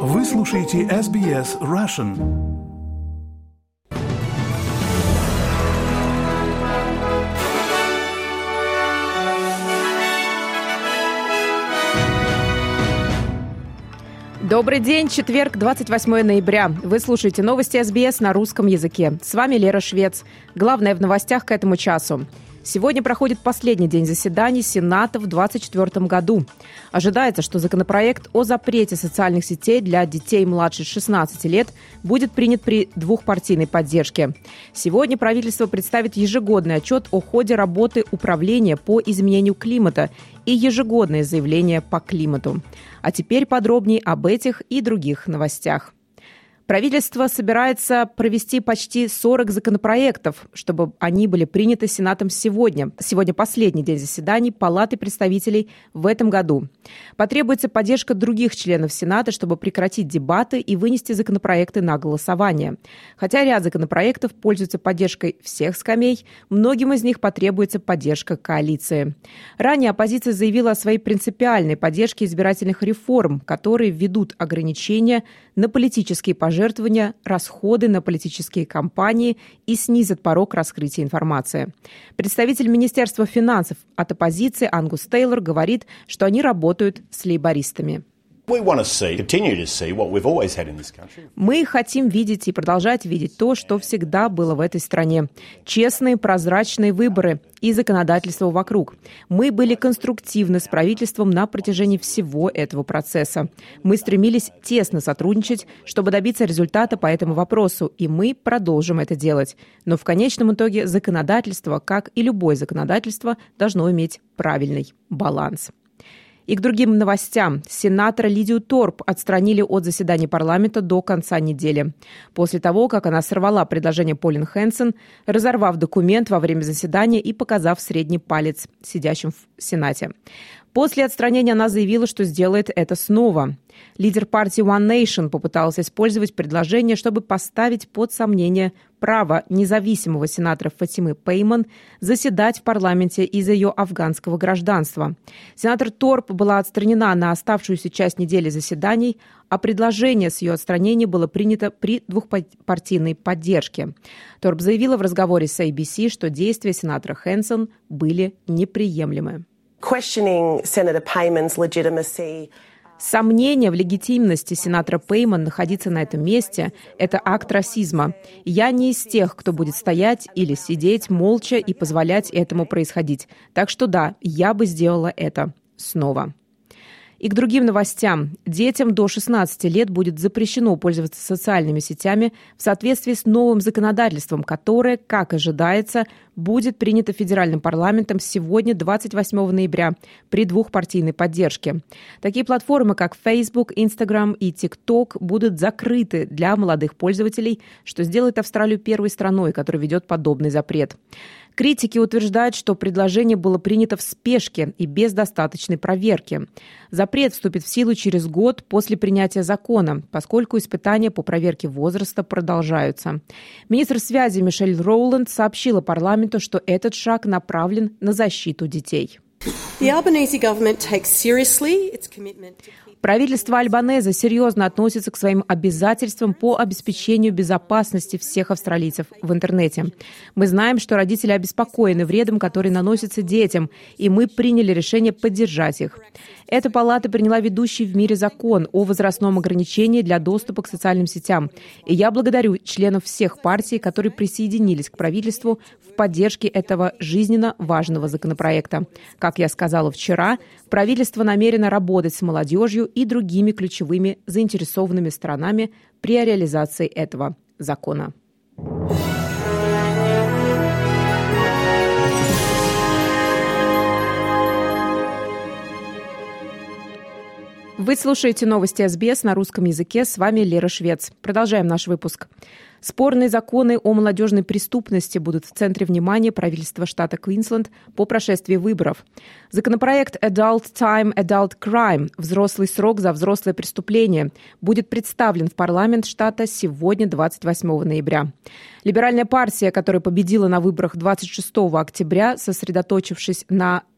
Вы слушаете SBS Russian. Добрый день, четверг, 28 ноября. Вы слушаете новости СБС на русском языке. С вами Лера Швец. Главное в новостях к этому часу. Сегодня проходит последний день заседаний Сената в 2024 году. Ожидается, что законопроект о запрете социальных сетей для детей младше 16 лет будет принят при двухпартийной поддержке. Сегодня правительство представит ежегодный отчет о ходе работы управления по изменению климата и ежегодное заявление по климату. А теперь подробнее об этих и других новостях. Правительство собирается провести почти 40 законопроектов, чтобы они были приняты Сенатом сегодня. Сегодня последний день заседаний Палаты представителей в этом году. Потребуется поддержка других членов Сената, чтобы прекратить дебаты и вынести законопроекты на голосование. Хотя ряд законопроектов пользуются поддержкой всех скамей, многим из них потребуется поддержка коалиции. Ранее оппозиция заявила о своей принципиальной поддержке избирательных реформ, которые введут ограничения на политические пожертвования, расходы на политические кампании и снизят порог раскрытия информации. Представитель Министерства финансов от оппозиции Ангус Тейлор говорит, что они работают с лейбористами. Мы хотим видеть и продолжать видеть то, что всегда было в этой стране. Честные, прозрачные выборы и законодательство вокруг. Мы были конструктивны с правительством на протяжении всего этого процесса. Мы стремились тесно сотрудничать, чтобы добиться результата по этому вопросу, и мы продолжим это делать. Но в конечном итоге законодательство, как и любое законодательство, должно иметь правильный баланс. И к другим новостям. Сенатора Лидию Торп отстранили от заседания парламента до конца недели. После того, как она сорвала предложение Полин Хэнсон, разорвав документ во время заседания и показав средний палец сидящим в Сенате. После отстранения она заявила, что сделает это снова. Лидер партии One Nation попытался использовать предложение, чтобы поставить под сомнение право независимого сенатора Фатимы Пейман заседать в парламенте из-за ее афганского гражданства. Сенатор Торп была отстранена на оставшуюся часть недели заседаний, а предложение с ее отстранения было принято при двухпартийной поддержке. Торп заявила в разговоре с ABC, что действия сенатора Хэнсон были неприемлемы. Сомнение в легитимности сенатора Пейман находиться на этом месте – это акт расизма. Я не из тех, кто будет стоять или сидеть молча и позволять этому происходить. Так что да, я бы сделала это снова. И к другим новостям. Детям до 16 лет будет запрещено пользоваться социальными сетями в соответствии с новым законодательством, которое, как ожидается, будет принято федеральным парламентом сегодня, 28 ноября, при двухпартийной поддержке. Такие платформы, как Facebook, Instagram и TikTok, будут закрыты для молодых пользователей, что сделает Австралию первой страной, которая ведет подобный запрет. Критики утверждают, что предложение было принято в спешке и без достаточной проверки. Запрет вступит в силу через год после принятия закона, поскольку испытания по проверке возраста продолжаются. Министр связи Мишель Роуланд сообщила парламенту, что этот шаг направлен на защиту детей. Правительство Альбанеза серьезно относится к своим обязательствам по обеспечению безопасности всех австралийцев в интернете. Мы знаем, что родители обеспокоены вредом, который наносится детям, и мы приняли решение поддержать их. Эта палата приняла ведущий в мире закон о возрастном ограничении для доступа к социальным сетям. И я благодарю членов всех партий, которые присоединились к правительству в поддержке этого жизненно важного законопроекта. Как я сказала вчера, правительство намерено работать с молодежью и другими ключевыми заинтересованными сторонами при реализации этого закона. Вы слушаете новости СБС на русском языке. С вами Лера Швец. Продолжаем наш выпуск. Спорные законы о молодежной преступности будут в центре внимания правительства штата Квинсленд по прошествии выборов. Законопроект Adult Time, Adult Crime – взрослый срок за взрослое преступление – будет представлен в парламент штата сегодня, 28 ноября. Либеральная партия, которая победила на выборах 26 октября, сосредоточившись на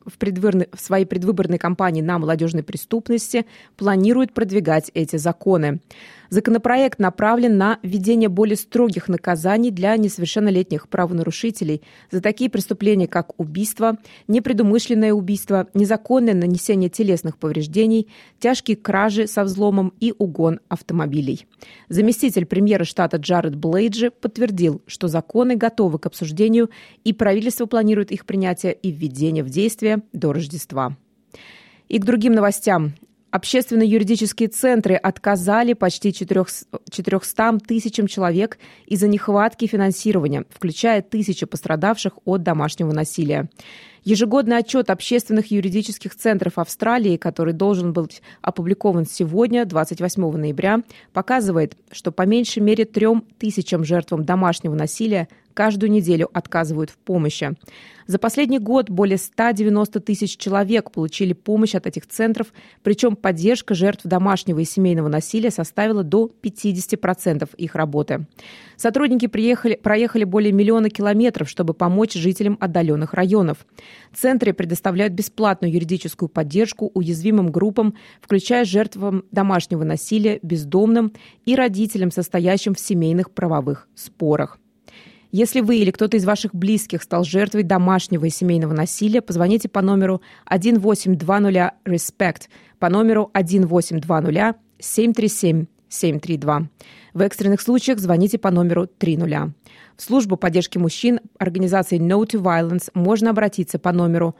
в своей предвыборной кампании на молодежной преступности планирует продвигать эти законы. Законопроект направлен на введение более строгих наказаний для несовершеннолетних правонарушителей за такие преступления, как убийство, непредумышленное убийство, незаконное нанесение телесных повреждений, тяжкие кражи со взломом и угон автомобилей. Заместитель премьера штата Джаред Блейджи подтвердил, что законы готовы к обсуждению, и правительство планирует их принятие и введение в действие до Рождества. И к другим новостям. Общественные юридические центры отказали почти 400 тысячам человек из-за нехватки финансирования, включая тысячи пострадавших от домашнего насилия. Ежегодный отчет общественных юридических центров Австралии, который должен быть опубликован сегодня, 28 ноября, показывает, что по меньшей мере 3000 жертвам домашнего насилия каждую неделю отказывают в помощи. За последний год более 190 тысяч человек получили помощь от этих центров, причем поддержка жертв домашнего и семейного насилия составила до 50% их работы. Сотрудники проехали более 1 миллиона километров, чтобы помочь жителям отдаленных районов. Центры предоставляют бесплатную юридическую поддержку уязвимым группам, включая жертвам домашнего насилия, бездомным и родителям, состоящим в семейных правовых спорах. Если вы или кто-то из ваших близких стал жертвой домашнего и семейного насилия, позвоните по номеру 1800-RESPECT, по номеру 1800-737-732. В экстренных случаях звоните по номеру 300. В службу поддержки мужчин организации No to Violence можно обратиться по номеру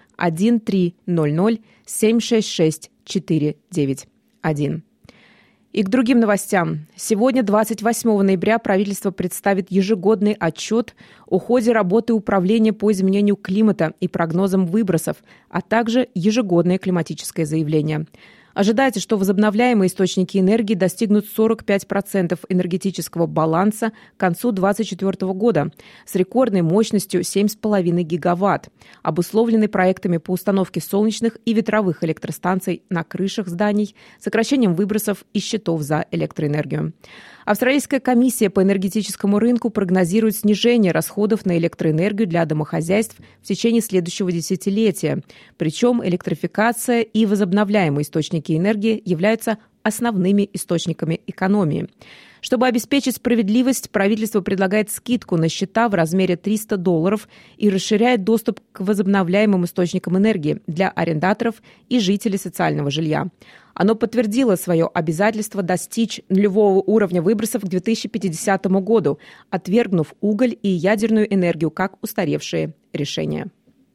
1300-766-491. И к другим новостям. Сегодня, 28 ноября, правительство представит ежегодный отчет о ходе работы Управления по изменению климата и прогнозам выбросов, а также ежегодное климатическое заявление. Ожидается, что возобновляемые источники энергии достигнут 45% энергетического баланса к концу 2024 года с рекордной мощностью 7,5 гигаватт, обусловленной проектами по установке солнечных и ветровых электростанций на крышах зданий, сокращением выбросов и счетов за электроэнергию. Австралийская комиссия по энергетическому рынку прогнозирует снижение расходов на электроэнергию для домохозяйств в течение следующего десятилетия. Причем электрификация и возобновляемые источники энергии являются основными источниками экономии. Чтобы обеспечить справедливость, правительство предлагает скидку на счета в размере $300 и расширяет доступ к возобновляемым источникам энергии для арендаторов и жителей социального жилья. Оно подтвердило свое обязательство достичь нулевого уровня выбросов к 2050 году, отвергнув уголь и ядерную энергию как устаревшие решения.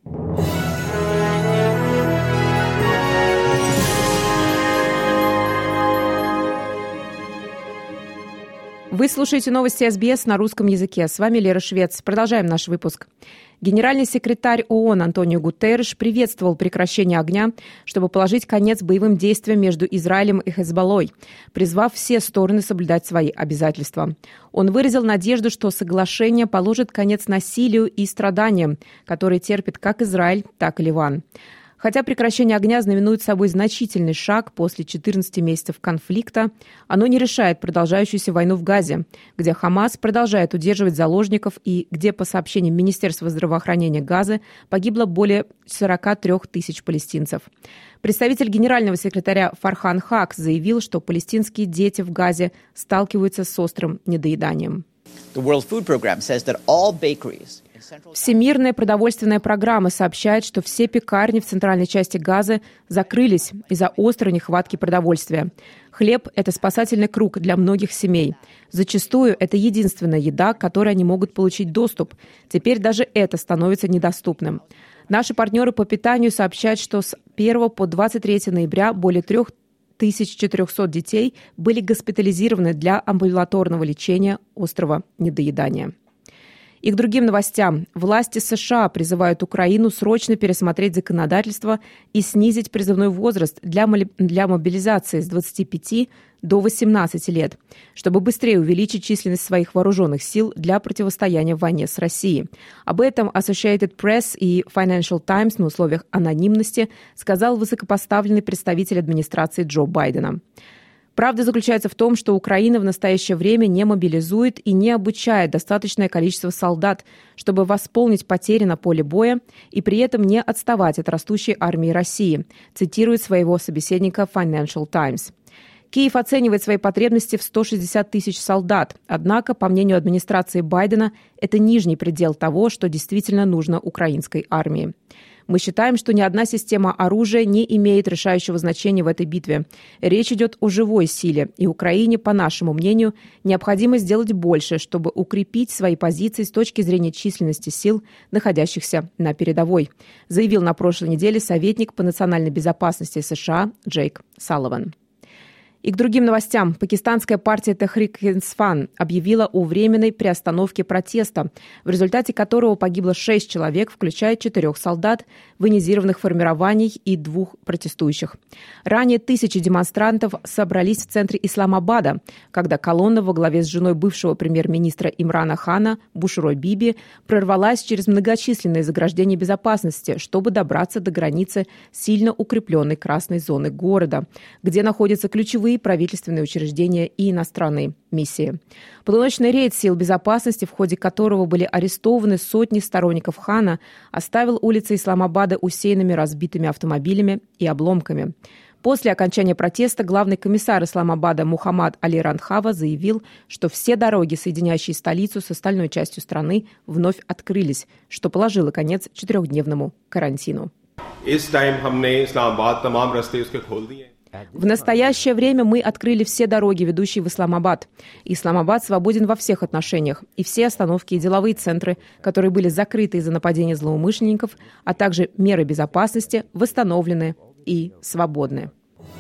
Вы слушаете новости СБС на русском языке. С вами Лера Швец. Продолжаем наш выпуск. Генеральный секретарь ООН Антонио Гутерриш приветствовал прекращение огня, чтобы положить конец боевым действиям между Израилем и Хезболлой, призвав все стороны соблюдать свои обязательства. Он выразил надежду, что соглашение положит конец насилию и страданиям, которые терпит как Израиль, так и Ливан. Хотя прекращение огня знаменует собой значительный шаг после 14 месяцев конфликта, оно не решает продолжающуюся войну в Газе, где Хамас продолжает удерживать заложников и где, по сообщениям Министерства здравоохранения Газы, погибло более 43 тысяч палестинцев. Представитель генерального секретаря Фархан Хак заявил, что палестинские дети в Газе сталкиваются с острым недоеданием. Всемирная продовольственная программа сообщает, что все пекарни в центральной части Газы закрылись из-за острой нехватки продовольствия. Хлеб – это спасательный круг для многих семей. Зачастую это единственная еда, к которой они могут получить доступ. Теперь даже это становится недоступным. Наши партнеры по питанию сообщают, что с 1 по 23 ноября более 3400 детей были госпитализированы для амбулаторного лечения острого недоедания. И к другим новостям. Власти США призывают Украину срочно пересмотреть законодательство и снизить призывной возраст для мобилизации с 25 до 18 лет, чтобы быстрее увеличить численность своих вооруженных сил для противостояния войне с Россией. Об этом Associated Press и Financial Times на условиях анонимности сказал высокопоставленный представитель администрации Джо Байдена. Правда заключается в том, что Украина в настоящее время не мобилизует и не обучает достаточное количество солдат, чтобы восполнить потери на поле боя и при этом не отставать от растущей армии России, цитирует своего собеседника Financial Times. Киев оценивает свои потребности в 160 тысяч солдат, однако, по мнению администрации Байдена, это нижний предел того, что действительно нужно украинской армии. Мы считаем, что ни одна система оружия не имеет решающего значения в этой битве. Речь идет о живой силе, и Украине, по нашему мнению, необходимо сделать больше, чтобы укрепить свои позиции с точки зрения численности сил, находящихся на передовой, заявил на прошлой неделе советник по национальной безопасности США Джейк Салливан. И к другим новостям. Пакистанская партия Техрик-и-Инсаф объявила о временной приостановке протеста, в результате которого погибло 6 человек, включая 4 солдат, военизированных формирований и 2 протестующих. Ранее тысячи демонстрантов собрались в центре Исламабада, когда колонна во главе с женой бывшего премьер-министра Имрана Хана, Бушрой Биби, прорвалась через многочисленные заграждения безопасности, чтобы добраться до границы сильно укрепленной красной зоны города, где находятся ключевые правительственные учреждения и иностранные миссии. Полуночный рейд сил безопасности, в ходе которого были арестованы сотни сторонников Хана, оставил улицы Исламабада усеянными разбитыми автомобилями и обломками. После окончания протеста главный комиссар Исламабада Мухаммад Али Рандхава заявил, что все дороги, соединяющие столицу с остальной частью страны, вновь открылись, что положило конец 4-дневному карантину. В настоящее время мы открыли все дороги, ведущие в Исламабад. Исламабад свободен во всех отношениях, и все остановки и деловые центры, которые были закрыты из-за нападения злоумышленников, а также меры безопасности, восстановлены и свободны.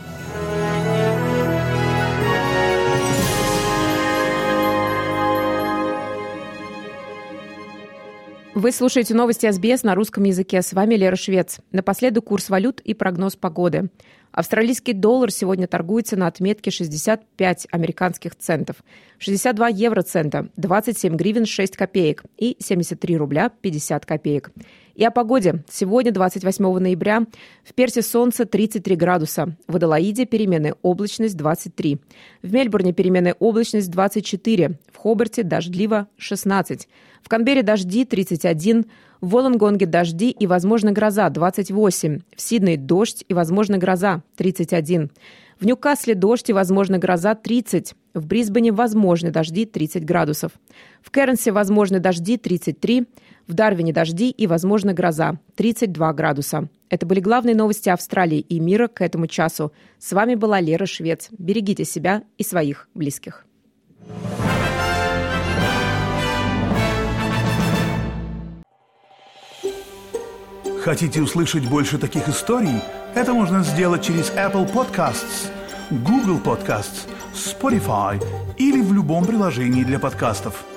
Вы слушаете новости СБС на русском языке. С вами Лера Швец. Напоследок курс валют и прогноз погоды. Австралийский доллар сегодня торгуется на отметке 65 американских центов, 62 евроцента, 27 гривен 6 копеек и 73 рубля 50 копеек. И о погоде. Сегодня, 28 ноября, в Персе солнце 33 градуса, в Аделаиде переменная облачность 23, в Мельбурне переменная облачность 24, в Хобарте дождливо 16, в Канберре дожди 31, в Волонгонге дожди и, возможно, гроза 28, в Сиднее дождь и, возможно, гроза 31, в Ньюкасле дождь и, возможно, гроза 30, в Брисбене возможны дожди 30 градусов, в Кернсе возможны дожди 33, в Дарвине дожди и, возможно, гроза 32 градуса. Это были главные новости Австралии и мира к этому часу. С вами была Лера Швец. Берегите себя и своих близких. Хотите услышать больше таких историй? Это можно сделать через Apple Podcasts, Google Podcasts, Spotify или в любом приложении для подкастов.